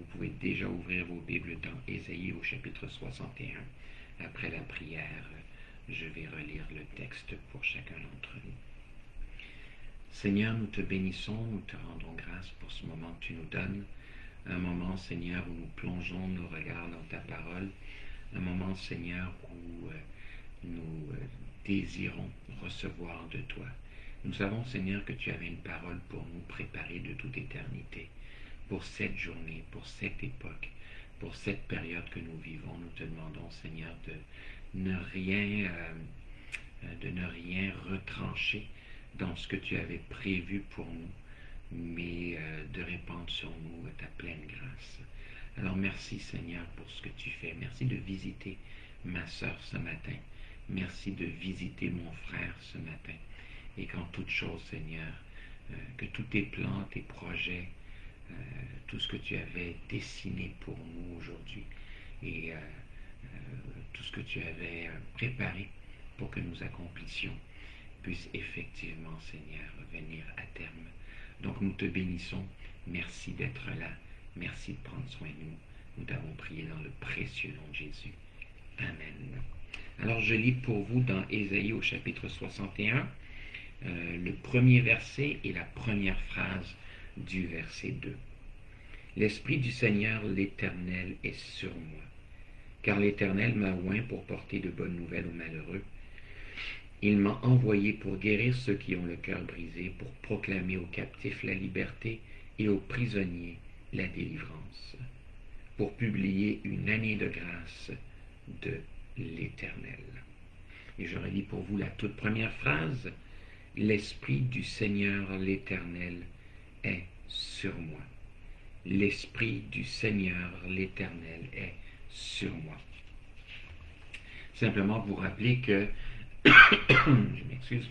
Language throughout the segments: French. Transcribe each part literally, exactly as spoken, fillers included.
pouvez déjà ouvrir vos Bibles dans Ésaïe au chapitre soixante et un. Après la prière, je vais relire le texte pour chacun d'entre nous. Seigneur, nous te bénissons, nous te rendons grâce pour ce moment que tu nous donnes. Un moment, Seigneur, où nous plongeons nos regards dans ta parole. Un moment, Seigneur, où euh, nous euh, désirons recevoir de toi. Nous savons, Seigneur, que tu avais une parole pour nous préparer de toute éternité. Pour cette journée, pour cette époque, pour cette période que nous vivons, nous te demandons, Seigneur, de ne rien, euh, de ne rien retrancher dans ce que tu avais prévu pour nous, mais euh, de répandre sur nous ta pleine grâce. Alors merci, Seigneur, pour ce que tu fais. Merci de visiter ma sœur ce matin. Merci de visiter mon frère ce matin. Et qu'en toute chose, Seigneur, euh, que tous tes plans, tes projets, Euh, tout ce que tu avais dessiné pour nous aujourd'hui et euh, euh, tout ce que tu avais euh, préparé pour que nous accomplissions puisse effectivement, Seigneur, venir à terme. Donc nous te bénissons. Merci d'être là. Merci de prendre soin de nous. Nous t'avons prié dans le précieux nom de Jésus. Amen. Alors je lis pour vous dans Ésaïe au chapitre soixante et un, euh, le premier verset et la première phrase du verset deux. L'Esprit du Seigneur l'Éternel est sur moi, car l'Éternel m'a oint pour porter de bonnes nouvelles aux malheureux. Il m'a envoyé pour guérir ceux qui ont le cœur brisé, pour proclamer aux captifs la liberté et aux prisonniers la délivrance, pour publier une année de grâce de l'Éternel. Et je relis pour vous la toute première phrase. L'Esprit du Seigneur l'Éternel est sur moi. L'Esprit du Seigneur l'Éternel est sur moi. Simplement vous rappeler que, je m'excuse,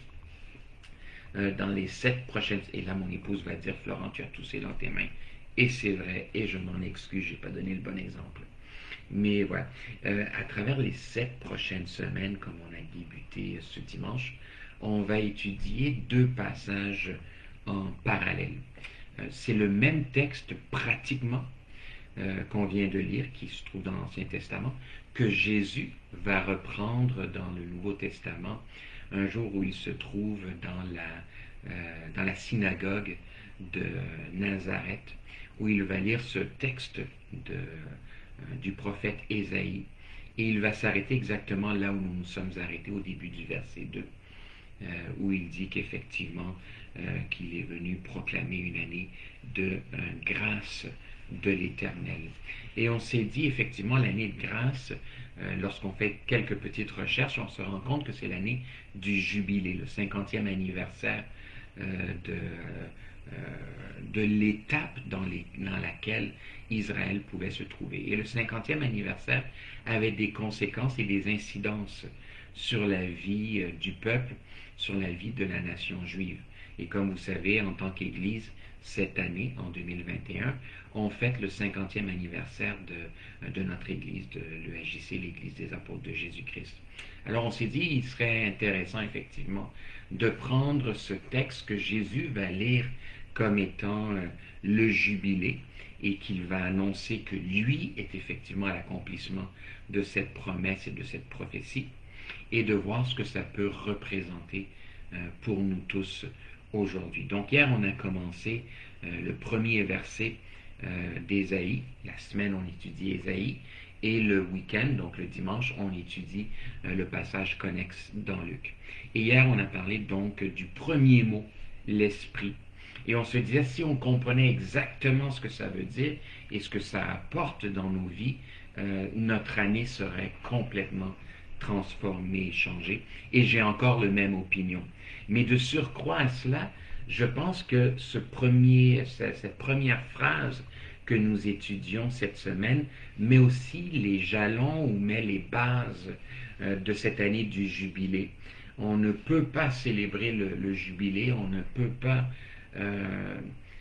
euh, dans les sept prochaines, et là mon épouse va dire, Florent, tu as toussé dans tes mains, et c'est vrai, et je m'en excuse, je n'ai pas donné le bon exemple. Mais voilà, euh, à travers les sept prochaines semaines, comme on a débuté ce dimanche, on va étudier deux passages en parallèle. C'est le même texte pratiquement euh, qu'on vient de lire, qui se trouve dans l'Ancien Testament, que Jésus va reprendre dans le Nouveau Testament, un jour où il se trouve dans la, euh, dans la synagogue de Nazareth, où il va lire ce texte de, euh, du prophète Ésaïe, et il va s'arrêter exactement là où nous nous sommes arrêtés au début du verset deux, euh, où il dit qu'effectivement, Euh, qu'il est venu proclamer une année de euh, grâce de l'Éternel. Et on s'est dit effectivement l'année de grâce, euh, lorsqu'on fait quelques petites recherches, on se rend compte que c'est l'année du jubilé, le cinquantième anniversaire euh, de, euh, de l'étape dans, les, dans laquelle Israël pouvait se trouver. Et le cinquantième anniversaire avait des conséquences et des incidences sur la vie euh, du peuple, sur la vie de la nation juive. Et comme vous savez, en tant qu'Église, cette année, en deux mille vingt et un, on fête le cinquantième anniversaire de, de notre Église, de l'E J C, l'Église des apôtres de Jésus-Christ. Alors on s'est dit, il serait intéressant effectivement de prendre ce texte que Jésus va lire comme étant euh, le jubilé et qu'il va annoncer que lui est effectivement à l'accomplissement de cette promesse et de cette prophétie, et de voir ce que ça peut représenter euh, pour nous tous aujourd'hui. Donc hier, on a commencé euh, le premier verset euh, d'Ésaïe. La semaine, on étudie Ésaïe. Et le week-end, donc le dimanche, on étudie euh, le passage connexe dans Luc. Et hier, on a parlé donc du premier mot, l'esprit. Et on se disait, si on comprenait exactement ce que ça veut dire et ce que ça apporte dans nos vies, euh, notre année serait complètement transformée, changée. Et j'ai encore la même opinion. Mais de surcroît à cela, je pense que ce premier, cette première phrase que nous étudions cette semaine met aussi les jalons ou met les bases euh, de cette année du jubilé. On ne peut pas célébrer le, le jubilé, on ne peut pas euh,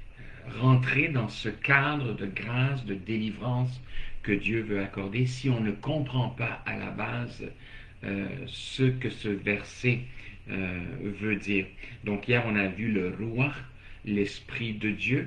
rentrer dans ce cadre de grâce, de délivrance que Dieu veut accorder si on ne comprend pas à la base euh, ce que ce verset euh, veut dire. Donc hier on a vu le Ruach, l'Esprit de Dieu,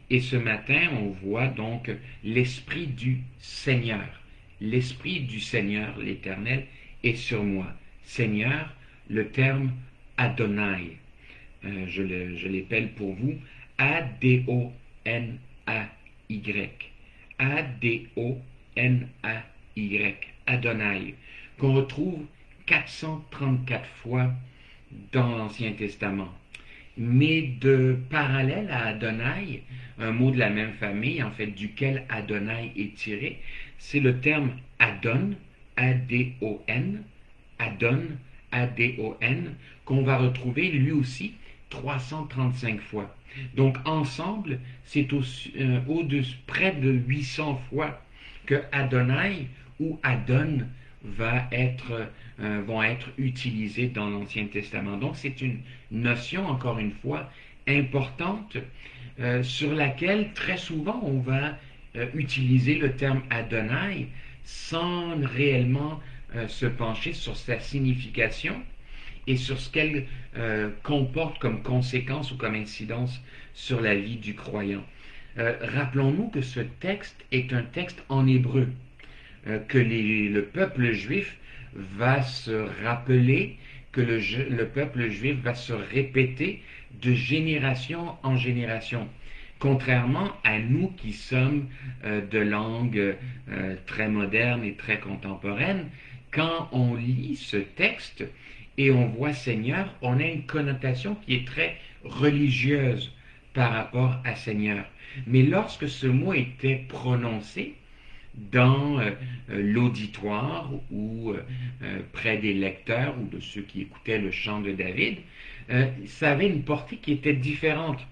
Et ce matin, on voit donc l'Esprit du Seigneur. L'Esprit du Seigneur, l'Éternel, est sur moi. Seigneur, le terme Adonai. Euh, je, le, je l'appelle pour vous A D O N A Y. A D O N A Y. Adonai. Qu'on retrouve quatre cent trente-quatre fois dans l'Ancien Testament. Mais de parallèle à Adonai, un mot de la même famille, en fait, duquel Adonai est tiré, c'est le terme Adon, A D O N, Adon, A D O N, qu'on va retrouver lui aussi trois cent trente-cinq fois. Donc ensemble, c'est au, euh, au-dessus, près de huit cents fois que Adonai ou Adon va être, euh, vont être utilisés dans l'Ancien Testament. Donc c'est une notion, encore une fois, importante euh, sur laquelle très souvent on va euh, utiliser le terme Adonai sans réellement euh, se pencher sur sa signification et sur ce qu'elle euh, comporte comme conséquence ou comme incidence sur la vie du croyant. Euh, rappelons-nous que ce texte est un texte en hébreu, euh, que les, le peuple juif va se rappeler, que le, le peuple juif va se répéter de génération en génération. Contrairement à nous qui sommes euh, de langue euh, très moderne et très contemporaine, quand on lit ce texte et on voit Seigneur, on a une connotation qui est très religieuse par rapport à Seigneur. Mais lorsque ce mot était prononcé dans euh, l'auditoire ou euh, près des lecteurs ou de ceux qui écoutaient le chant de David, euh, ça avait une portée qui était différente.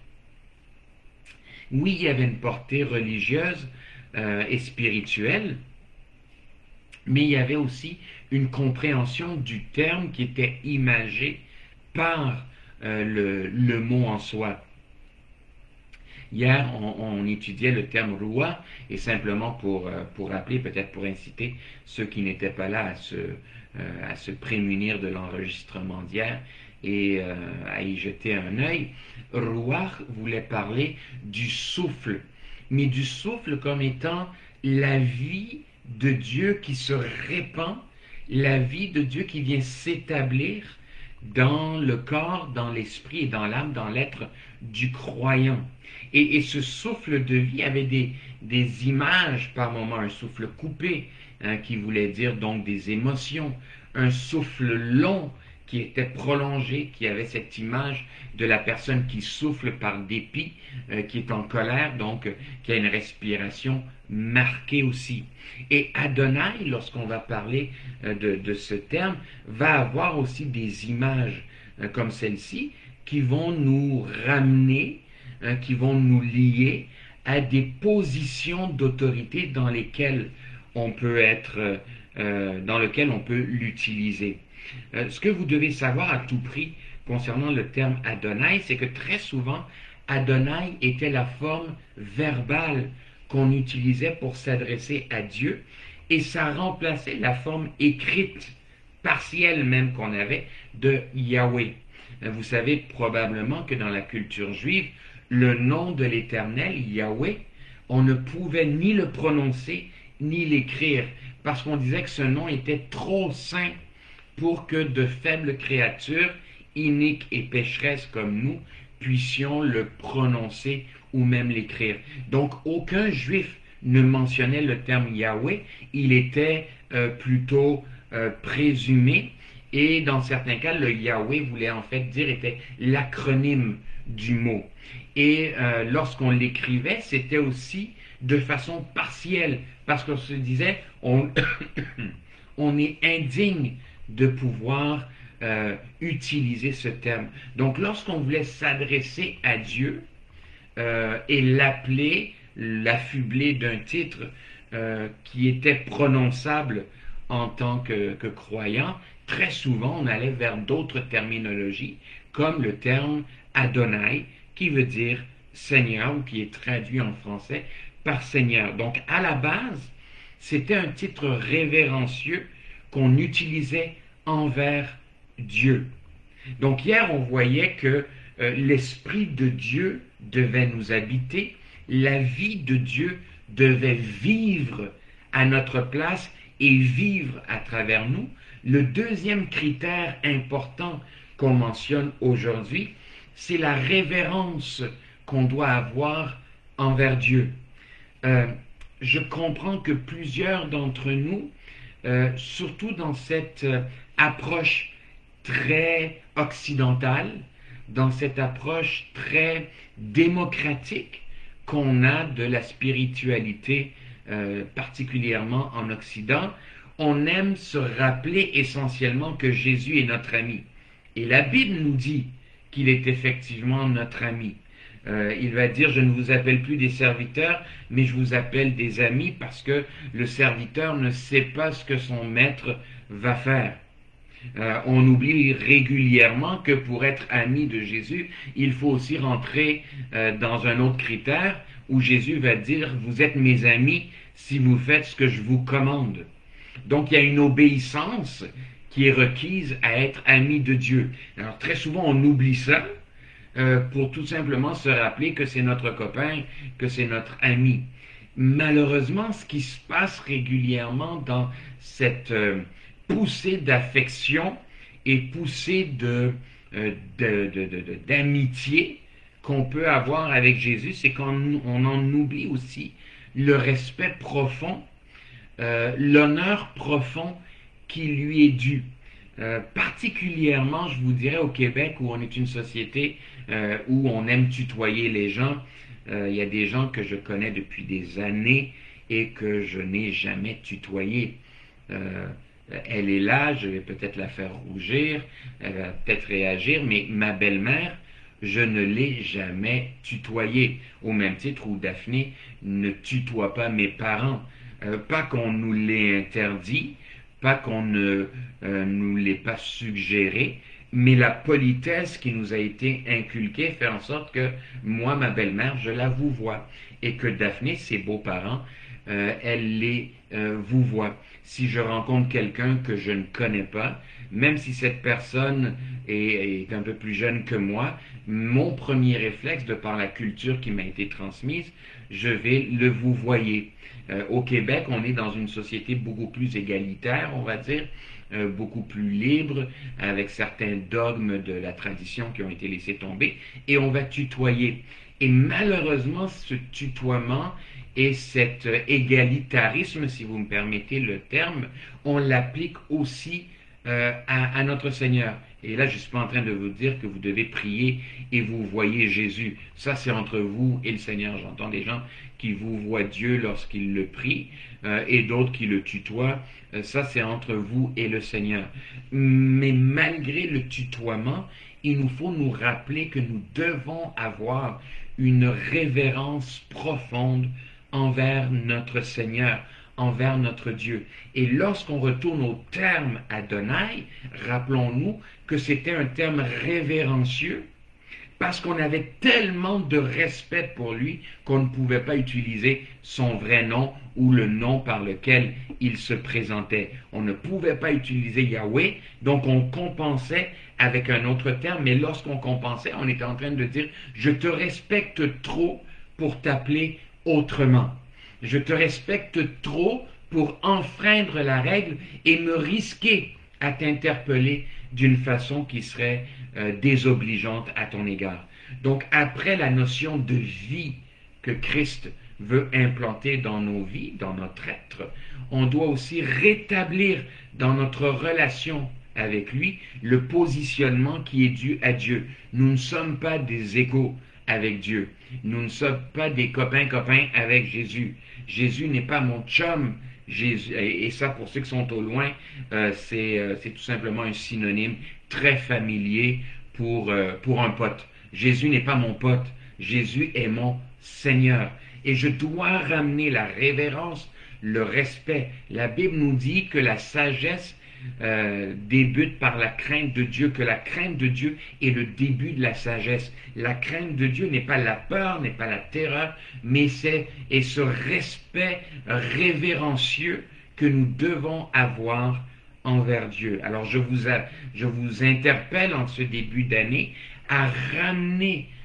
Oui, il y avait une portée religieuse euh, et spirituelle, mais il y avait aussi une compréhension du terme qui était imagé par euh, le, le mot en soi. Hier, on, on étudiait le terme Roua, et simplement pour, euh, pour rappeler, peut-être pour inciter ceux qui n'étaient pas là à se, euh, à se prémunir de l'enregistrement d'hier et euh, à y jeter un œil, Roua voulait parler du souffle, mais du souffle comme étant la vie de Dieu qui se répand, la vie de Dieu qui vient s'établir dans le corps, dans l'esprit et dans l'âme, dans l'être du croyant. Et, et ce souffle de vie avait des, des images par moments, un souffle coupé, hein, qui voulait dire donc des émotions, un souffle long qui était prolongé, qui avait cette image de la personne qui souffle par dépit, euh, qui est en colère, donc euh, qui a une respiration marquée aussi. Et Adonai, lorsqu'on va parler euh, de, de ce terme, va avoir aussi des images euh, comme celle-ci qui vont nous ramener, hein, qui vont nous lier à des positions d'autorité dans lesquelles on peut être, euh, dans lesquelles on peut l'utiliser. Euh, ce que vous devez savoir à tout prix concernant le terme Adonai, c'est que très souvent, Adonai était la forme verbale qu'on utilisait pour s'adresser à Dieu, et ça remplaçait la forme écrite, partielle même qu'on avait, de Yahweh. Vous savez probablement que dans la culture juive, le nom de l'Éternel, Yahweh, on ne pouvait ni le prononcer, ni l'écrire, parce qu'on disait que ce nom était trop saint pour que de faibles créatures, iniques et pécheresses comme nous, puissions le prononcer ou même l'écrire. Donc, aucun juif ne mentionnait le terme Yahweh, il était euh, plutôt euh, présumé, et dans certains cas, le Yahweh voulait en fait dire, était l'acronyme du mot. Et euh, lorsqu'on l'écrivait, c'était aussi de façon partielle, parce qu'on se disait, on, on est indigne de pouvoir euh, utiliser ce terme. Donc, lorsqu'on voulait s'adresser à Dieu euh, et l'appeler, l'affubler d'un titre euh, qui était prononçable en tant que, que croyant, très souvent, on allait vers d'autres terminologies, comme le terme Adonai, qui veut dire Seigneur, ou qui est traduit en français par Seigneur. Donc, à la base, c'était un titre révérencieux qu'on utilisait envers Dieu. Donc hier, on voyait que euh, l'Esprit de Dieu devait nous habiter, La vie de Dieu devait vivre à notre place et vivre à travers nous. Le deuxième critère important qu'on mentionne aujourd'hui, c'est la révérence qu'on doit avoir envers Dieu. Euh, je comprends que plusieurs d'entre nous, euh, surtout dans cette euh, approche très occidentale, dans cette approche très démocratique qu'on a de la spiritualité, euh, particulièrement en Occident, on aime se rappeler essentiellement que Jésus est notre ami. Et la Bible nous dit qu'il est effectivement notre ami. Euh, il va dire, je ne vous appelle plus des serviteurs, mais je vous appelle des amis, parce que le serviteur ne sait pas ce que son maître va faire. Euh, on oublie régulièrement que pour être ami de Jésus, il faut aussi rentrer euh, dans un autre critère où Jésus va dire, vous êtes mes amis si vous faites ce que je vous commande. Donc il y a une obéissance qui est requise à être ami de Dieu. Alors très souvent on oublie ça euh, pour tout simplement se rappeler que c'est notre copain, que c'est notre ami. Malheureusement, ce qui se passe régulièrement dans cette euh, poussée d'affection et poussée de, euh, de, de, de, de, d'amitié qu'on peut avoir avec Jésus, c'est qu'on on en oublie aussi le respect profond, euh, l'honneur profond qui lui est dû. Euh, particulièrement, je vous dirais, au Québec, où on est une société euh, où on aime tutoyer les gens. Euh, il y a des gens que je connais depuis des années et que je n'ai jamais tutoyé. Euh, elle est là, je vais peut-être la faire rougir, elle va peut-être réagir, mais ma belle-mère, je ne l'ai jamais tutoyée, au même titre où Daphné ne tutoie pas mes parents. Euh, pas qu'on nous l'ait interdit, pas qu'on ne euh, nous l'ait pas suggéré, mais la politesse qui nous a été inculquée fait en sorte que moi, ma belle-mère, je la vouvoie, et que Daphné, ses beaux-parents, euh, elle les euh, vouvoie. Si je rencontre quelqu'un que je ne connais pas, même si cette personne est, est un peu plus jeune que moi, mon premier réflexe, de par la culture qui m'a été transmise, je vais le vouvoyer. Euh, au Québec, on est dans une société beaucoup plus égalitaire, on va dire, euh, beaucoup plus libre, avec certains dogmes de la tradition qui ont été laissés tomber, et on va tutoyer. Et malheureusement, ce tutoiement et cet égalitarisme, si vous me permettez le terme, on l'applique aussi euh, à, à notre Seigneur. Et là, je ne suis pas en train de vous dire que vous devez prier et vous voyez Jésus. Ça, c'est entre vous et le Seigneur. J'entends des gens qui vous voient Dieu lorsqu'ils le prient euh, et d'autres qui le tutoient. Euh, ça, c'est entre vous et le Seigneur. Mais malgré le tutoiement, il nous faut nous rappeler que nous devons avoir une révérence profonde envers notre Seigneur, envers notre Dieu. Et lorsqu'on retourne au terme Adonai, rappelons-nous que c'était un terme révérencieux parce qu'on avait tellement de respect pour lui qu'on ne pouvait pas utiliser son vrai nom ou le nom par lequel il se présentait. On ne pouvait pas utiliser Yahweh, donc on compensait avec un autre terme, mais lorsqu'on compensait, on était en train de dire « je te respecte trop pour t'appeler autrement. Je te respecte trop pour enfreindre la règle et me risquer à t'interpeller d'une façon qui serait euh, désobligeante à ton égard. » Donc après la notion de vie que Christ veut implanter dans nos vies, dans notre être, on doit aussi rétablir dans notre relation avec lui le positionnement qui est dû à Dieu. Nous ne sommes pas des égaux avec Dieu. Nous ne sommes pas des copains-copains avec Jésus. Jésus n'est pas mon chum. Jésus, et ça, pour ceux qui sont au loin, euh, c'est, euh, c'est tout simplement un synonyme très familier pour, euh, pour un pote. Jésus n'est pas mon pote. Jésus est mon Seigneur. Et je dois ramener la révérence, le respect. La Bible nous dit que la sagesse Euh, débute par la crainte de Dieu, que la crainte de Dieu est le début de la sagesse. La crainte de Dieu n'est pas la peur, n'est pas la terreur, mais c'est et ce respect révérencieux que nous devons avoir envers Dieu. Alors je vous, a, je vous interpelle en ce début d'année à ramener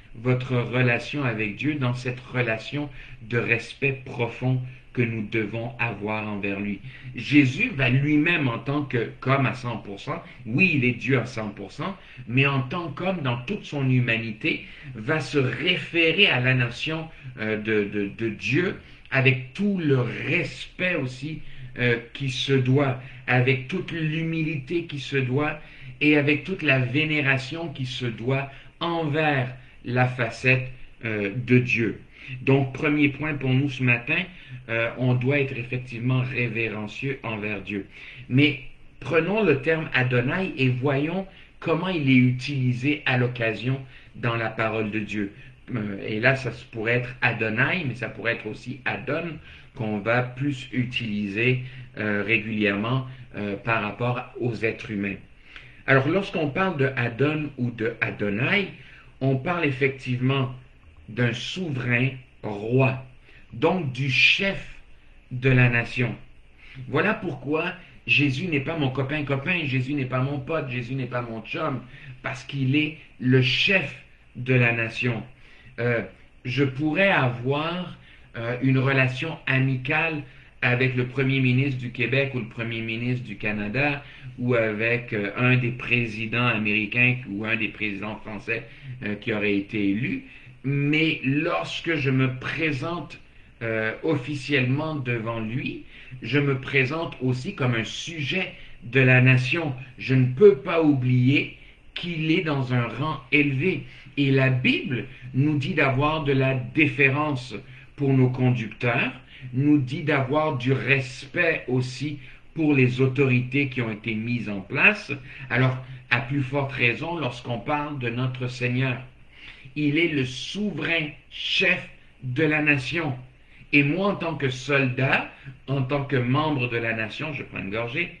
votre relation avec Dieu dans cette relation de respect profond que nous devons avoir envers lui. Jésus va lui-même en tant que qu'homme à cent pour cent, oui, il est Dieu à cent pour cent, mais en tant qu'homme, dans toute son humanité, va se référer à la nation euh, de, de, de Dieu avec tout le respect aussi euh, qui se doit, avec toute l'humilité qui se doit et avec toute la vénération qui se doit envers la facette euh, de Dieu. Donc, premier point pour nous ce matin, euh, on doit être effectivement révérencieux envers Dieu. Mais prenons le terme Adonai et voyons comment il est utilisé à l'occasion dans la parole de Dieu. Euh, et là, ça pourrait être Adonai, mais ça pourrait être aussi Adon, qu'on va plus utiliser euh, régulièrement euh, par rapport aux êtres humains. Alors, lorsqu'on parle de Adon ou de Adonai, on parle effectivement d'un souverain roi, donc du chef de la nation. Voilà pourquoi Jésus n'est pas mon copain-copain, Jésus n'est pas mon pote, Jésus n'est pas mon chum, parce qu'il est le chef de la nation. Euh, je pourrais avoir euh, une relation amicale avec le premier ministre du Québec ou le premier ministre du Canada ou avec euh, un des présidents américains ou un des présidents français euh, qui aurait été élu. Mais lorsque je me présente euh, officiellement devant lui, je me présente aussi comme un sujet de la nation. Je ne peux pas oublier qu'il est dans un rang élevé. Et la Bible nous dit d'avoir de la déférence pour nos conducteurs, nous dit d'avoir du respect aussi pour les autorités qui ont été mises en place. Alors, à plus forte raison, lorsqu'on parle de notre Seigneur, il est le souverain chef de la nation. Et moi, en tant que soldat, en tant que membre de la nation, je prends une gorgée,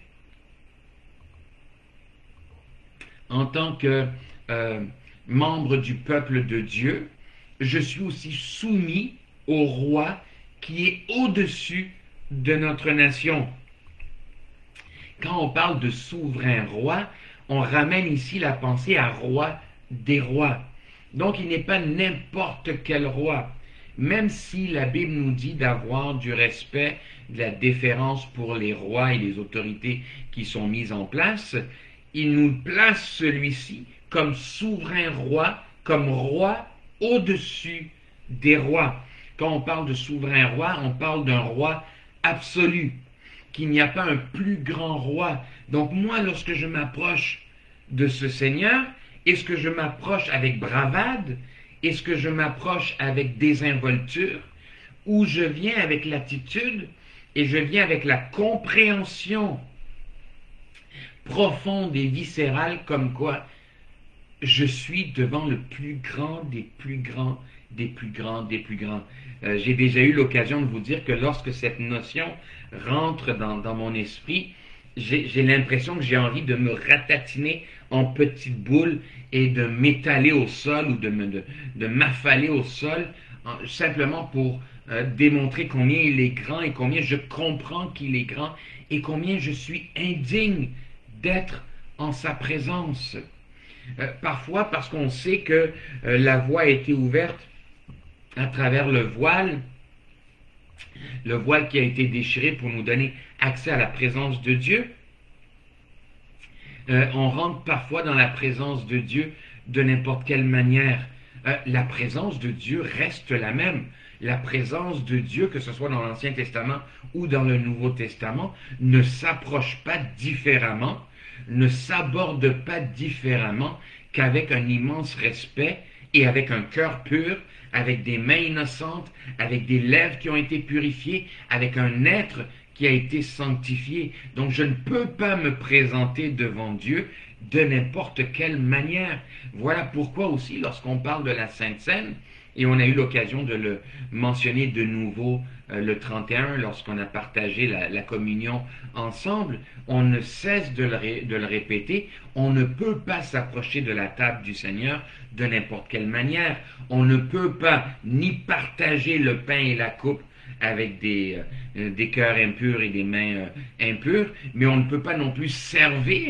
en tant que euh, membre du peuple de Dieu, je suis aussi soumis au roi qui est au-dessus de notre nation. Quand on parle de souverain roi, on ramène ici la pensée à roi des rois. Donc, il n'est pas n'importe quel roi. Même si la Bible nous dit d'avoir du respect, de la déférence pour les rois et les autorités qui sont mises en place, il nous place celui-ci comme souverain roi, comme roi au-dessus des rois. Quand on parle de souverain roi, on parle d'un roi absolu, qu'il n'y a pas un plus grand roi. Donc moi, lorsque je m'approche de ce Seigneur, est-ce que je m'approche avec bravade? Est-ce que je m'approche avec désinvolture? Ou je viens avec l'attitude et je viens avec la compréhension profonde et viscérale comme quoi je suis devant le plus grand des plus grands, des plus grands, des plus grands. Euh, j'ai déjà eu l'occasion de vous dire que lorsque cette notion rentre dans, dans mon esprit, j'ai, j'ai l'impression que j'ai envie de me ratatiner en petites boules et de m'étaler au sol ou de, me, de, de m'affaler au sol en, simplement pour euh, démontrer combien il est grand et combien je comprends qu'il est grand et combien je suis indigne d'être en sa présence. Euh, parfois parce qu'on sait que euh, la voie a été ouverte à travers le voile, le voile qui a été déchiré pour nous donner accès à la présence de Dieu. Euh, on rentre parfois dans la présence de Dieu de n'importe quelle manière. Euh, la présence de Dieu reste la même. La présence de Dieu, que ce soit dans l'Ancien Testament ou dans le Nouveau Testament, ne s'approche pas différemment, ne s'aborde pas différemment qu'avec un immense respect et avec un cœur pur, avec des mains innocentes, avec des lèvres qui ont été purifiées, avec un être qui a été sanctifié. Donc je ne peux pas me présenter devant Dieu de n'importe quelle manière. Voilà pourquoi aussi, lorsqu'on parle de la Sainte Seine, et on a eu l'occasion de le mentionner de nouveau euh, le trente et un, lorsqu'on a partagé la, la communion ensemble, on ne cesse de le, ré, de le répéter, on ne peut pas s'approcher de la table du Seigneur de n'importe quelle manière. On ne peut pas ni partager le pain et la coupe avec des, euh, des cœurs impurs et des mains euh, impures, mais on ne peut pas non plus servir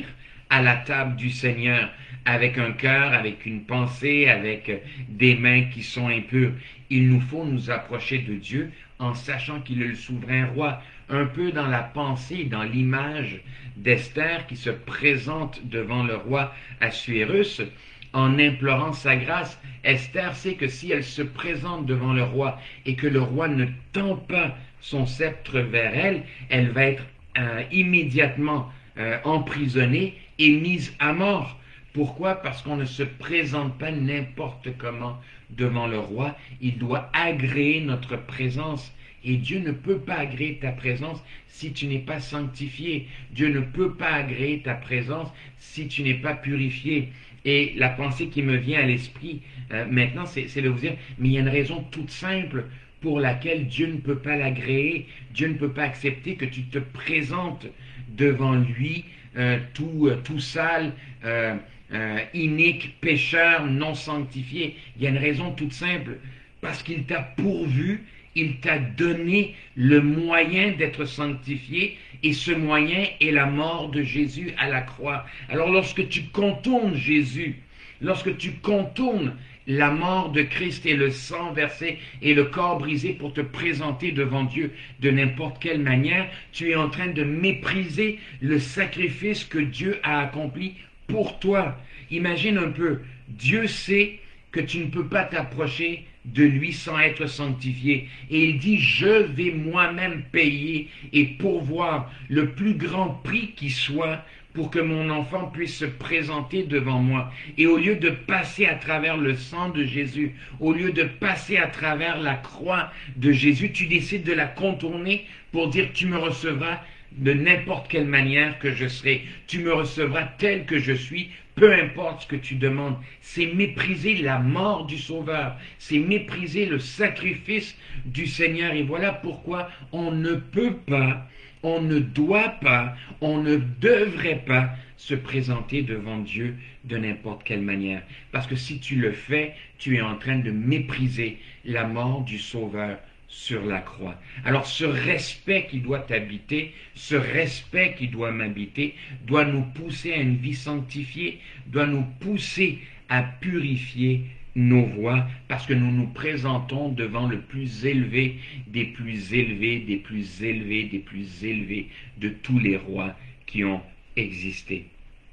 à la table du Seigneur avec un cœur, avec une pensée, avec des mains qui sont impures. Il nous faut nous approcher de Dieu en sachant qu'il est le souverain roi, un peu dans la pensée, dans l'image d'Esther qui se présente devant le roi Assuérus en implorant sa grâce. Esther sait que si elle se présente devant le roi et que le roi ne tend pas son sceptre vers elle, elle va être euh, immédiatement euh, emprisonnée et mise à mort. Pourquoi? Parce qu'on ne se présente pas n'importe comment devant le roi. Il doit agréer notre présence. Et Dieu ne peut pas agréer ta présence si tu n'es pas sanctifié. Dieu ne peut pas agréer ta présence si tu n'es pas purifié. Et la pensée qui me vient à l'esprit euh, maintenant, c'est, c'est de vous dire, mais il y a une raison toute simple pour laquelle Dieu ne peut pas l'agréer. Dieu ne peut pas accepter que tu te présentes devant lui euh, tout, euh, tout sale, euh, euh, inique, pécheur, non sanctifié. Il y a une raison toute simple, parce qu'il t'a pourvu, il t'a donné le moyen d'être sanctifié, et ce moyen est la mort de Jésus à la croix. Alors lorsque tu contournes Jésus, lorsque tu contournes la mort de Christ et le sang versé et le corps brisé pour te présenter devant Dieu de n'importe quelle manière, tu es en train de mépriser le sacrifice que Dieu a accompli pour toi. Imagine un peu, Dieu sait que tu ne peux pas t'approcher de lui sans être sanctifié. Et il dit, je vais moi-même payer et pourvoir le plus grand prix qui soit pour que mon enfant puisse se présenter devant moi. Et au lieu de passer à travers le sang de Jésus, au lieu de passer à travers la croix de Jésus, tu décides de la contourner pour dire, tu me recevras de n'importe quelle manière que je serai. Tu me recevras tel que je suis, peu importe ce que tu demandes. C'est mépriser la mort du Sauveur. C'est mépriser le sacrifice du Seigneur. Et voilà pourquoi on ne peut pas, on ne doit pas, on ne devrait pas se présenter devant Dieu de n'importe quelle manière. Parce que si tu le fais, tu es en train de mépriser la mort du Sauveur sur la croix. Alors ce respect qui doit t'habiter, ce respect qui doit m'habiter, doit nous pousser à une vie sanctifiée, doit nous pousser à purifier nos voies, parce que nous nous présentons devant le plus élevé des plus élevés, des plus élevés, des plus élevés de tous les rois qui ont existé.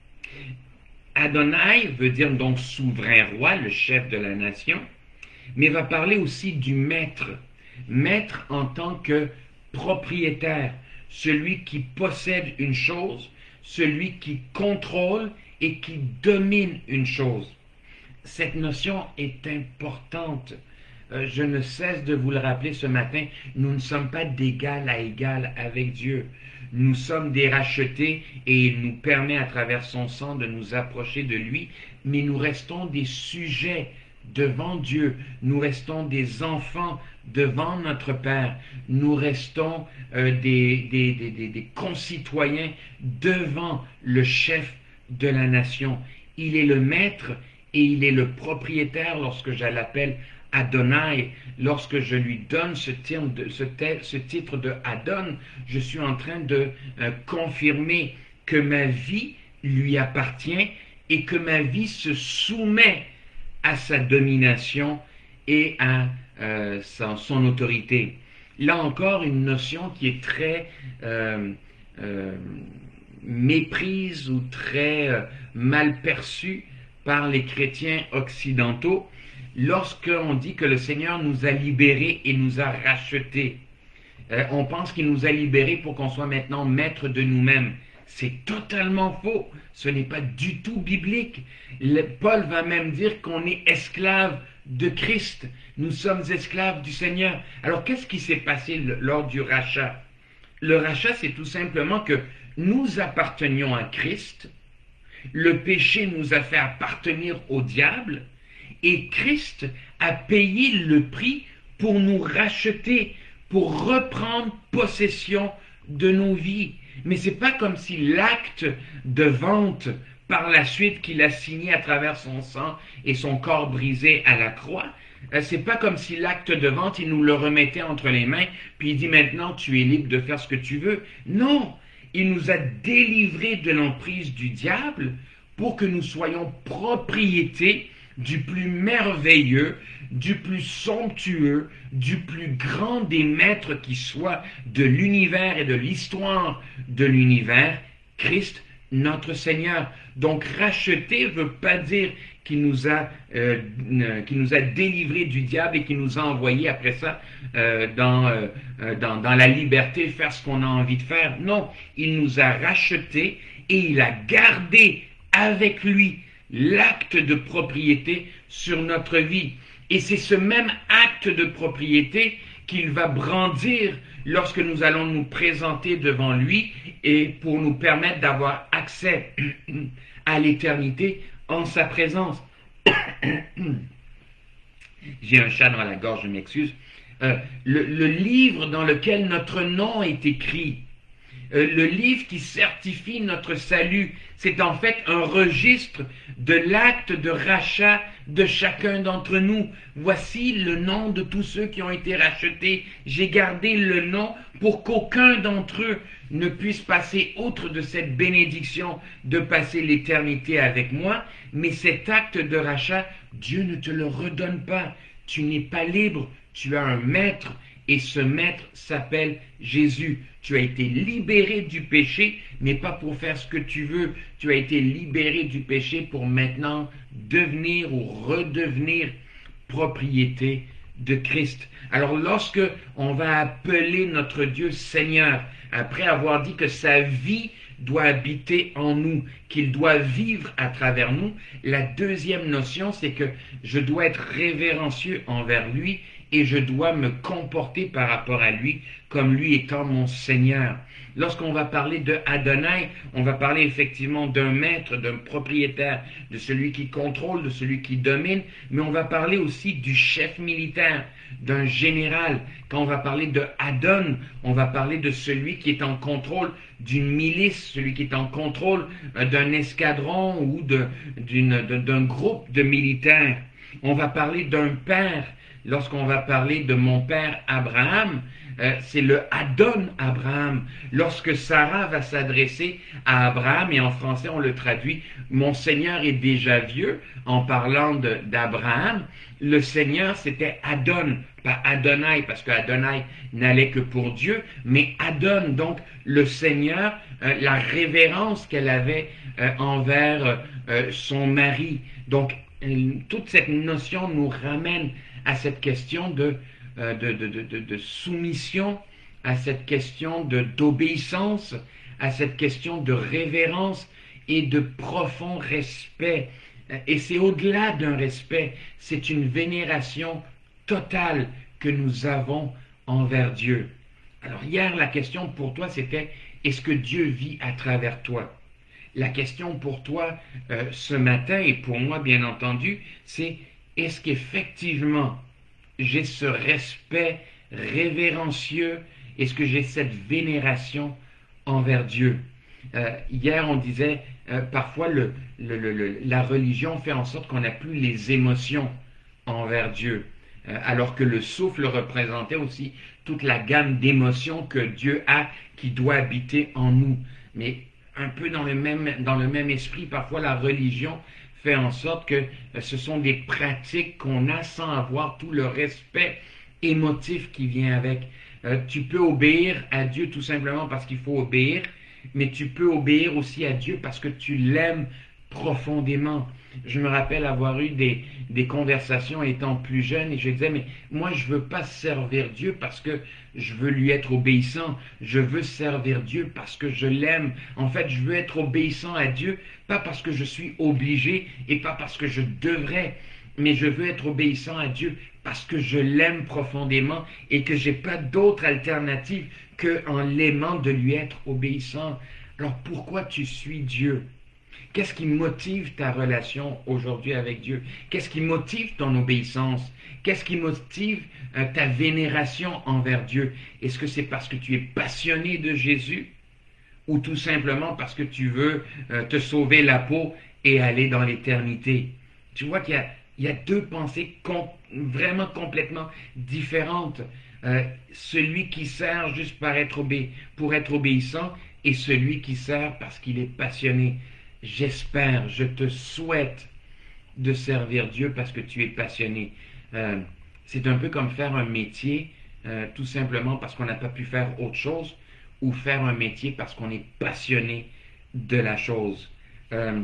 Adonai veut dire donc souverain roi, le chef de la nation, mais va parler aussi du maître. Maître en tant que propriétaire, celui qui possède une chose, celui qui contrôle et qui domine une chose. Cette notion est importante. Euh, je ne cesse de vous le rappeler ce matin, nous ne sommes pas d'égal à égal avec Dieu. Nous sommes des rachetés et il nous permet à travers son sang de nous approcher de lui, mais nous restons des sujets devant Dieu, nous restons des enfants devant notre Père, nous restons euh, des, des, des, des, des concitoyens devant le chef de la nation. Il est le maître et il est le propriétaire lorsque je l'appelle Adonai. Lorsque je lui donne ce titre de, ce tel, ce titre de Adon, je suis en train de euh, confirmer que ma vie lui appartient et que ma vie se soumet à sa domination et à euh, son, son autorité. Là encore, une notion qui est très euh, euh, méprise ou très euh, mal perçue par les chrétiens occidentaux lorsqu'on dit que le Seigneur nous a libérés et nous a rachetés. Euh, on pense qu'il nous a libérés pour qu'on soit maintenant maître de nous-mêmes. C'est totalement faux. Ce n'est pas du tout biblique. Le, Paul va même dire qu'on est esclave de Christ. Nous sommes esclaves du Seigneur. Alors, qu'est-ce qui s'est passé le, lors du rachat? Le rachat, c'est tout simplement que nous appartenions à Christ. Le péché nous a fait appartenir au diable. Et Christ a payé le prix pour nous racheter, pour reprendre possession de nos vies. Mais ce n'est pas comme si l'acte de vente par la suite qu'il a signé à travers son sang et son corps brisé à la croix, c'est pas comme si l'acte de vente, il nous le remettait entre les mains, puis il dit maintenant tu es libre de faire ce que tu veux. Non, Il nous a délivrés de l'emprise du diable pour que nous soyons propriété du plus merveilleux, du plus somptueux, du plus grand des maîtres qui soit de l'univers et de l'histoire de l'univers, Christ notre Seigneur. Donc racheter ne veut pas dire qu'il nous a euh, qu'il nous a délivrés du diable et qu'il nous a envoyés après ça euh, dans, euh, dans, dans la liberté, faire ce qu'on a envie de faire. Non, il nous a rachetés et il a gardé avec lui l'acte de propriété sur notre vie. Et c'est ce même acte de propriété qu'il va brandir lorsque nous allons nous présenter devant lui et pour nous permettre d'avoir accès à l'éternité en sa présence. J'ai un chat dans la gorge, je m'excuse. Euh, le, le livre dans lequel notre nom est écrit, euh, le livre qui certifie notre salut, c'est en fait un registre de l'acte de rachat de chacun d'entre nous. Voici le nom de tous ceux qui ont été rachetés. J'ai gardé le nom pour qu'aucun d'entre eux ne puisse passer outre de cette bénédiction de passer l'éternité avec moi. Mais cet acte de rachat, Dieu ne te le redonne pas. Tu n'es pas libre, tu as un maître et ce maître s'appelle Jésus. Tu as été libéré du péché, mais pas pour faire ce que tu veux. Tu as été libéré du péché pour maintenant devenir ou redevenir propriété de Christ. Alors lorsque on va appeler notre Dieu Seigneur, après avoir dit que sa vie doit habiter en nous, qu'il doit vivre à travers nous, la deuxième notion, c'est que je dois être révérencieux envers lui et je dois me comporter par rapport à lui comme lui étant mon Seigneur. Lorsqu'on va parler de Adonai, on va parler effectivement d'un maître, d'un propriétaire, de celui qui contrôle, de celui qui domine, mais on va parler aussi du chef militaire, d'un général. Quand on va parler de Adon, on va parler de celui qui est en contrôle d'une milice, celui qui est en contrôle d'un escadron ou de, d'une, d'un groupe de militaires. On va parler d'un père. Lorsqu'on va parler de mon père Abraham, euh, c'est le Adon Abraham. Lorsque Sarah va s'adresser à Abraham, et en français on le traduit, mon Seigneur est déjà vieux, en parlant de, d'Abraham, le Seigneur c'était Adon, pas Adonai, parce que Adonai n'allait que pour Dieu, mais Adon, donc le Seigneur, euh, la révérence qu'elle avait euh, envers euh, son mari. Donc euh, toute cette notion nous ramène à cette question de, euh, de, de, de, de soumission, à cette question de, d'obéissance, à cette question de révérence et de profond respect. Et c'est au-delà d'un respect, c'est une vénération totale que nous avons envers Dieu. Alors hier, la question pour toi, c'était, est-ce que Dieu vit à travers toi? La question pour toi euh, ce matin, et pour moi bien entendu, c'est, est-ce qu'effectivement j'ai ce respect révérencieux? Est-ce que j'ai cette vénération envers Dieu? euh, Hier, on disait, euh, parfois, le, le, le, la religion fait en sorte qu'on n'a plus les émotions envers Dieu, euh, alors que le souffle représentait aussi toute la gamme d'émotions que Dieu a, qui doit habiter en nous. Mais un peu dans le même, dans le même esprit, parfois la religion fait en sorte que ce sont des pratiques qu'on a sans avoir tout le respect émotif qui vient avec. Euh, tu peux obéir à Dieu tout simplement parce qu'il faut obéir, mais tu peux obéir aussi à Dieu parce que tu l'aimes profondément. Je me rappelle avoir eu des, des conversations étant plus jeune et je disais, mais moi je veux pas servir Dieu parce que je veux lui être obéissant, je veux servir Dieu parce que je l'aime. En fait, je veux être obéissant à Dieu, pas parce que je suis obligé et pas parce que je devrais, mais je veux être obéissant à Dieu parce que je l'aime profondément et que j'ai pas d'autre alternative qu'en l'aimant de lui être obéissant. Alors pourquoi tu suis Dieu? Qu'est-ce qui motive ta relation aujourd'hui avec Dieu? Qu'est-ce qui motive ton obéissance? Qu'est-ce qui motive euh, ta vénération envers Dieu? Est-ce que c'est parce que tu es passionné de Jésus? Ou tout simplement parce que tu veux euh, te sauver la peau et aller dans l'éternité? Tu vois qu'il y a, il y a deux pensées com- vraiment complètement différentes. Euh, celui qui sert juste par être obé pour être obéissant et celui qui sert parce qu'il est passionné. J'espère, je te souhaite de servir Dieu parce que tu es passionné. Euh, c'est un peu comme faire un métier euh, tout simplement parce qu'on n'a pas pu faire autre chose ou faire un métier parce qu'on est passionné de la chose. Euh,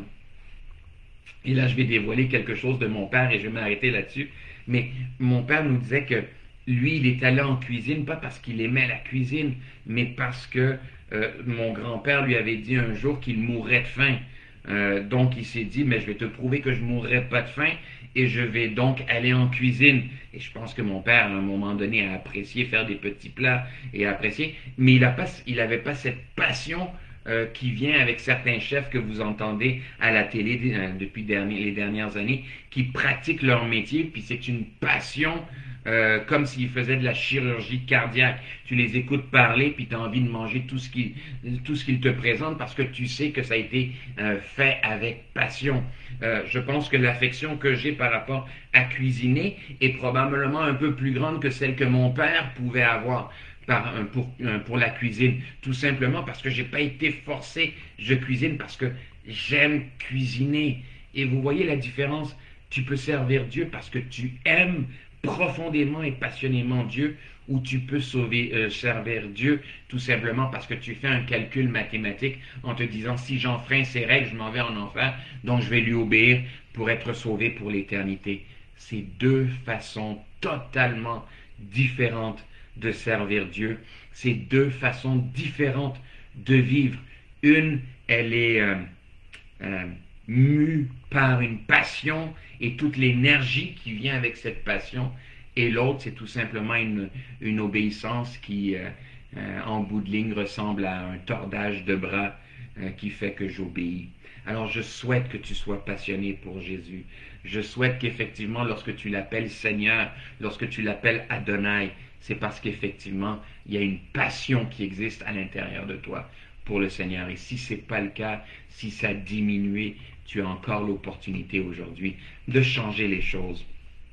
et là, je vais dévoiler quelque chose de mon père et je vais m'arrêter là-dessus. Mais mon père nous disait que lui, il est allé en cuisine, pas parce qu'il aimait la cuisine, mais parce que euh, mon grand-père lui avait dit un jour qu'il mourrait de faim. Euh, donc, il s'est dit, mais je vais te prouver que je ne mourrai pas de faim et je vais donc aller en cuisine. Et je pense que mon père, à un moment donné, a apprécié faire des petits plats et a apprécié, mais il n'avait pas, pas cette passion euh, qui vient avec certains chefs que vous entendez à la télé euh, depuis dernier, les dernières années, qui pratiquent leur métier, puis c'est une passion euh, comme s'ils faisaient de la chirurgie cardiaque. Tu les écoutes parler, puis tu as envie de manger tout ce qu'ils tout ce qu'ils te présentent parce que tu sais que ça a été euh, fait avec passion. Euh, je pense que l'affection que j'ai par rapport à cuisiner est probablement un peu plus grande que celle que mon père pouvait avoir par, pour, pour la cuisine. Tout simplement parce que j'ai pas été forcé. Je cuisine parce que j'aime cuisiner. Et vous voyez la différence. Tu peux servir Dieu parce que tu aimes profondément et passionnément Dieu, ou tu peux sauver, euh, servir Dieu tout simplement parce que tu fais un calcul mathématique en te disant si j'enfreins ces règles, je m'en vais en enfer, donc je vais lui obéir pour être sauvé pour l'éternité. C'est deux façons totalement différentes de servir Dieu. C'est deux façons différentes de vivre. Une, elle est euh, euh, mue par une passion et toute l'énergie qui vient avec cette passion, et l'autre, c'est tout simplement une, une obéissance qui, euh, euh, en bout de ligne, ressemble à un tordage de bras euh, qui fait que j'obéis. Alors, je souhaite que tu sois passionné pour Jésus. Je souhaite qu'effectivement, lorsque tu l'appelles Seigneur, lorsque tu l'appelles Adonai, c'est parce qu'effectivement, il y a une passion qui existe à l'intérieur de toi pour le Seigneur. Et si ce n'est pas le cas, si ça a diminué, tu as encore l'opportunité aujourd'hui de changer les choses,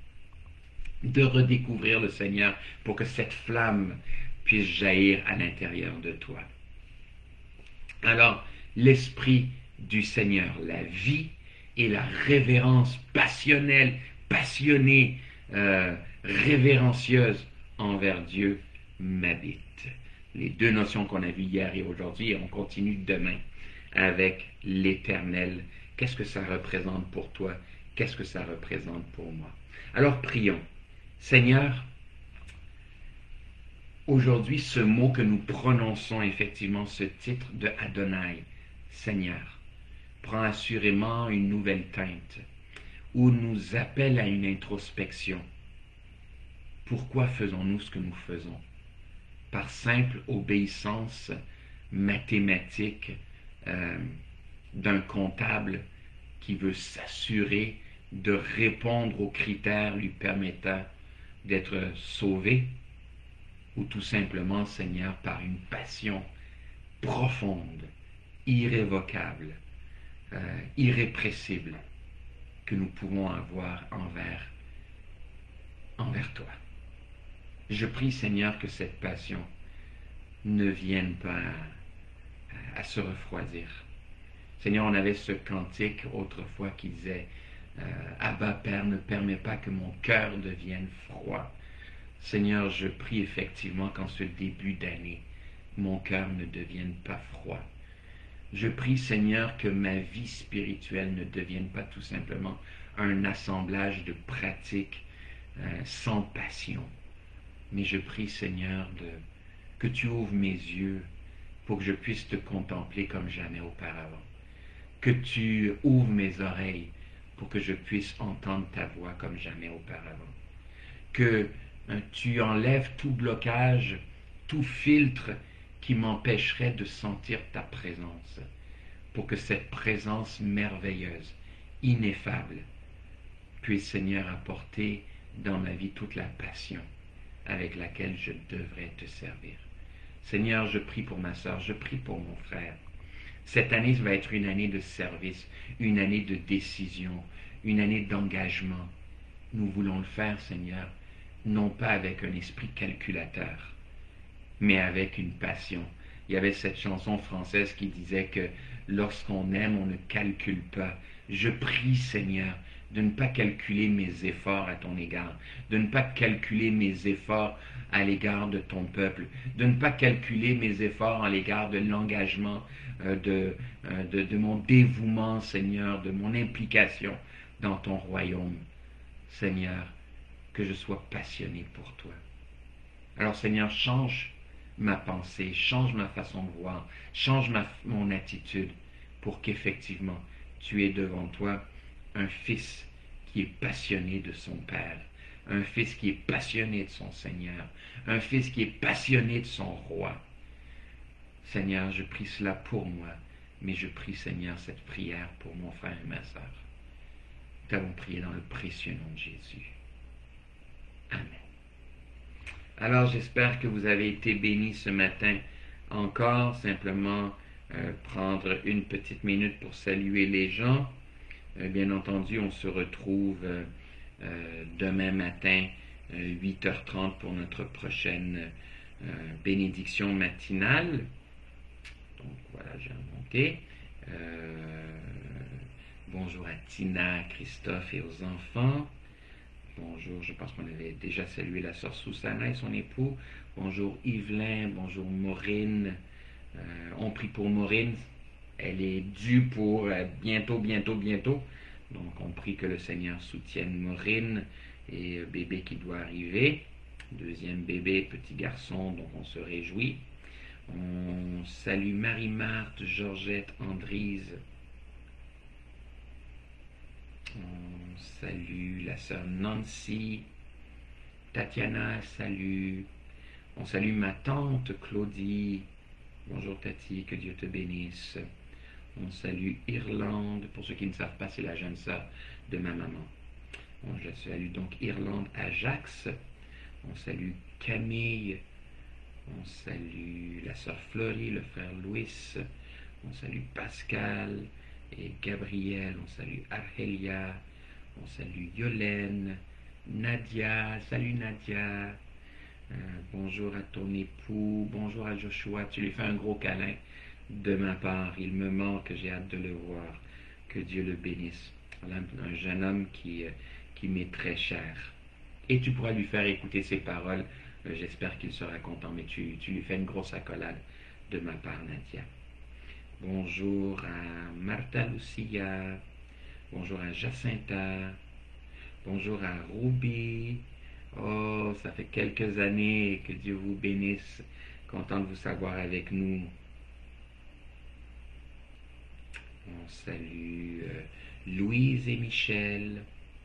de redécouvrir le Seigneur pour que cette flamme puisse jaillir à l'intérieur de toi. Alors, l'Esprit du Seigneur, la vie et la révérence passionnelle, passionnée, euh, révérencieuse envers Dieu m'habite. Les deux notions qu'on a vues hier et aujourd'hui, et on continue demain avec l'Éternel. Qu'est-ce que ça représente pour toi? Qu'est-ce que ça représente pour moi? Alors prions. Seigneur, aujourd'hui, ce mot que nous prononçons, effectivement, ce titre de Adonai, Seigneur, prend assurément une nouvelle teinte, ou nous appelle à une introspection. Pourquoi faisons-nous ce que nous faisons? Par simple obéissance mathématique euh, d'un comptable qui veut s'assurer de répondre aux critères lui permettant d'être sauvé, ou tout simplement, Seigneur, par une passion profonde, irrévocable, euh, irrépressible que nous pouvons avoir envers, envers toi. Je prie, Seigneur, que cette passion ne vienne pas à, à se refroidir. Seigneur, on avait ce cantique autrefois qui disait euh, « Abba, Père, ne permets pas que mon cœur devienne froid. » Seigneur, je prie effectivement qu'en ce début d'année, mon cœur ne devienne pas froid. Je prie, Seigneur, que ma vie spirituelle ne devienne pas tout simplement un assemblage de pratiques euh, sans passion. Mais je prie, Seigneur, de, que tu ouvres mes yeux pour que je puisse te contempler comme jamais auparavant. Que tu ouvres mes oreilles pour que je puisse entendre ta voix comme jamais auparavant. Que hein, tu enlèves tout blocage, tout filtre qui m'empêcherait de sentir ta présence, pour que cette présence merveilleuse, ineffable, puisse, Seigneur, apporter dans ma vie toute la passion avec laquelle je devrais te servir. Seigneur, je prie pour ma sœur, je prie pour mon frère. Cette année va être une année de service, une année de décision, une année d'engagement. Nous voulons le faire, Seigneur, non pas avec un esprit calculateur, mais avec une passion. Il y avait cette chanson française qui disait que lorsqu'on aime, on ne calcule pas. Je prie, Seigneur, de ne pas calculer mes efforts à ton égard, de ne pas calculer mes efforts à l'égard de ton peuple, de ne pas calculer mes efforts à l'égard de l'engagement, euh, de, euh, de, de mon dévouement, Seigneur, de mon implication dans ton royaume. Seigneur, que je sois passionné pour toi. Alors, Seigneur, change ma pensée, change ma façon de voir, change ma, mon attitude pour qu'effectivement tu aies devant toi un fils qui est passionné de son Père, un fils qui est passionné de son Seigneur, un fils qui est passionné de son roi. Seigneur, je prie cela pour moi, mais je prie, Seigneur, cette prière pour mon frère et ma sœur. Nous t'avons prié dans le précieux nom de Jésus. Amen. Alors j'espère que vous avez été bénis ce matin. Encore, simplement euh, prendre une petite minute pour saluer les gens. Euh, bien entendu, on se retrouve euh, euh, demain matin, euh, huit heures trente pour notre prochaine euh, bénédiction matinale. Donc voilà, j'ai remonté. Euh, bonjour à Tina, Christophe et aux enfants. Bonjour, je pense qu'on avait déjà salué la sœur Susanna et son époux. Bonjour Yvelin, bonjour Maureen. Euh, on prie pour Maureen. Elle est due pour euh, bientôt, bientôt, bientôt. Donc on prie que le Seigneur soutienne Maureen et euh, bébé qui doit arriver. Deuxième bébé, petit garçon, donc on se réjouit. On salue Marie-Marthe, Georgette, Andrise. On salue la sœur Nancy, Tatiana, salut. On salue ma tante Claudie. Bonjour Tati, que Dieu te bénisse. On salue Irlande, pour ceux qui ne savent pas, c'est la jeune sœur de ma maman. Bon, je salue donc Irlande, Ajax. On salue Camille. On salue la sœur Florie, le frère Louis. On salue Pascal et Gabriel, on salue Argelia, on salue Yolène, Nadia, salut Nadia, euh, bonjour à ton époux, bonjour à Joshua, tu lui fais un gros câlin de ma part, il me manque, j'ai hâte de le voir, que Dieu le bénisse. Voilà un jeune homme qui, euh, qui m'est très cher. Et tu pourras lui faire écouter ses paroles, euh, j'espère qu'il sera content, mais tu, tu lui fais une grosse accolade de ma part, Nadia. Bonjour à Martha Lucia, bonjour à Jacinta, bonjour à Ruby. Oh, ça fait quelques années, que Dieu vous bénisse, content de vous savoir avec nous. On salue euh, Louise et Michel.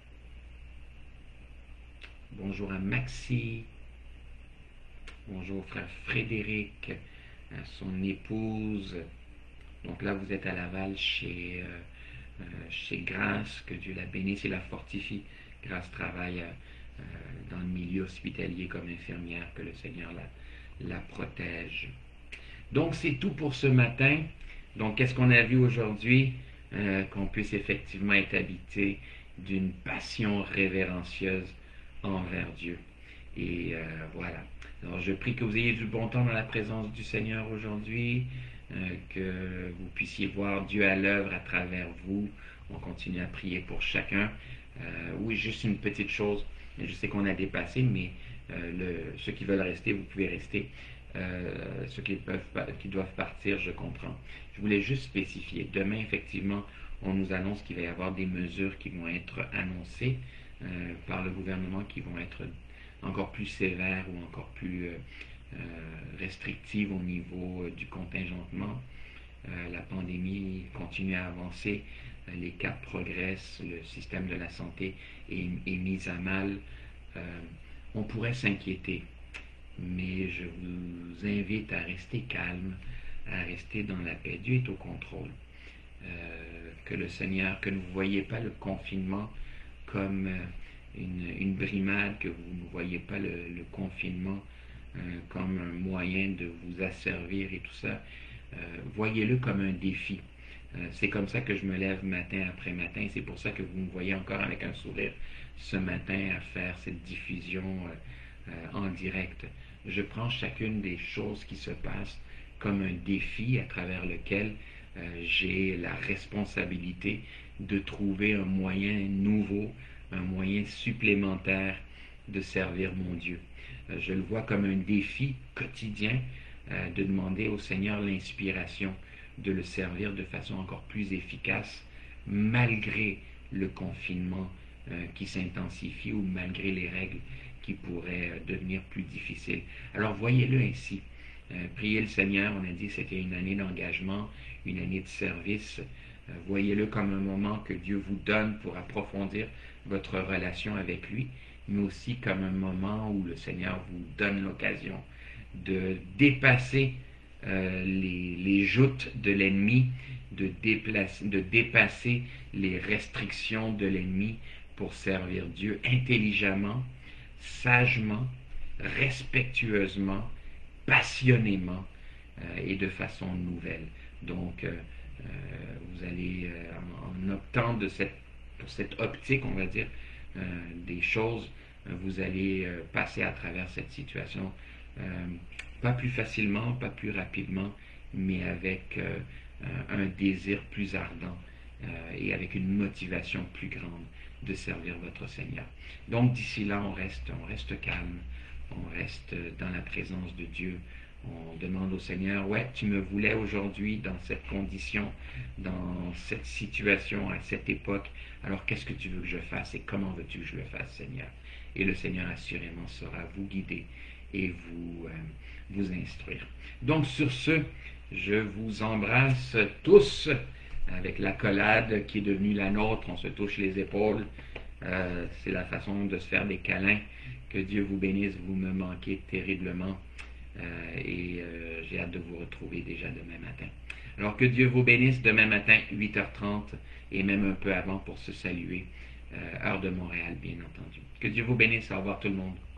Bonjour à Maxie. Bonjour frère Frédéric, à son épouse. Donc là, vous êtes à Laval chez, euh, euh, chez Grâce, que Dieu la bénisse et la fortifie. Grâce travaille euh, dans le milieu hospitalier comme infirmière, que le Seigneur la, la protège. Donc c'est tout pour ce matin. Donc qu'est-ce qu'on a vu aujourd'hui? Euh, qu'on puisse effectivement être habité d'une passion révérencieuse envers Dieu. Et euh, voilà. Alors je prie que vous ayez du bon temps dans la présence du Seigneur aujourd'hui. Euh, que vous puissiez voir Dieu à l'œuvre à travers vous. On continue à prier pour chacun. Euh, oui, juste une petite chose. Je sais qu'on a dépassé, mais euh, le, ceux qui veulent rester, vous pouvez rester. Euh, ceux qui, peuvent, qui doivent partir, je comprends. Je voulais juste spécifier. Demain, effectivement, on nous annonce qu'il va y avoir des mesures qui vont être annoncées euh, par le gouvernement, qui vont être encore plus sévères ou encore plus... Euh, Euh, restrictive au niveau euh, du contingentement. Euh, la pandémie continue à avancer, euh, les cas progressent, le système de la santé est, est mis à mal. Euh, on pourrait s'inquiéter, mais je vous invite à rester calme, à rester dans la paix. Dieu est au contrôle. Euh, que le Seigneur, que vous ne voyez pas le confinement comme euh, une, une brimade, que vous ne voyez pas le, le confinement Euh, comme un moyen de vous asservir et tout ça, euh, voyez-le comme un défi. Euh, c'est comme ça que je me lève matin après matin. C'est pour ça que vous me voyez encore avec un sourire ce matin à faire cette diffusion euh, euh, en direct. Je prends chacune des choses qui se passent comme un défi à travers lequel euh, j'ai la responsabilité de trouver un moyen nouveau, un moyen supplémentaire de servir mon Dieu. Euh, je le vois comme un défi quotidien euh, de demander au Seigneur l'inspiration de le servir de façon encore plus efficace malgré le confinement euh, qui s'intensifie ou malgré les règles qui pourraient euh, devenir plus difficiles. Alors voyez-le ainsi. Euh, priez le Seigneur, on a dit que c'était une année d'engagement, une année de service. Euh, voyez-le comme un moment que Dieu vous donne pour approfondir votre relation avec lui, mais aussi comme un moment où le Seigneur vous donne l'occasion de dépasser euh, les, les joutes de l'ennemi, de, déplacer, de dépasser les restrictions de l'ennemi pour servir Dieu intelligemment, sagement, respectueusement, passionnément euh, et de façon nouvelle. Donc, euh, euh, vous allez, euh, en, en optant de cette, pour cette optique, on va dire, euh, des choses, euh, vous allez euh, passer à travers cette situation, euh, pas plus facilement, pas plus rapidement, mais avec euh, un désir plus ardent euh, et avec une motivation plus grande de servir votre Seigneur. Donc d'ici là, on reste, on reste calme, on reste dans la présence de Dieu. On demande au Seigneur, ouais, tu me voulais aujourd'hui dans cette condition, dans cette situation, à cette époque, alors qu'est-ce que tu veux que je fasse et comment veux-tu que je le fasse, Seigneur? Et le Seigneur assurément saura vous guider et vous, euh, vous instruire. Donc sur ce, je vous embrasse tous avec l'accolade qui est devenue la nôtre, on se touche les épaules, euh, c'est la façon de se faire des câlins. Que Dieu vous bénisse, vous me manquez terriblement. Euh, et euh, j'ai hâte de vous retrouver déjà demain matin. Alors que Dieu vous bénisse demain matin, huit heures trente, et même un peu avant pour se saluer, euh, heure de Montréal, bien entendu. Que Dieu vous bénisse, au revoir tout le monde.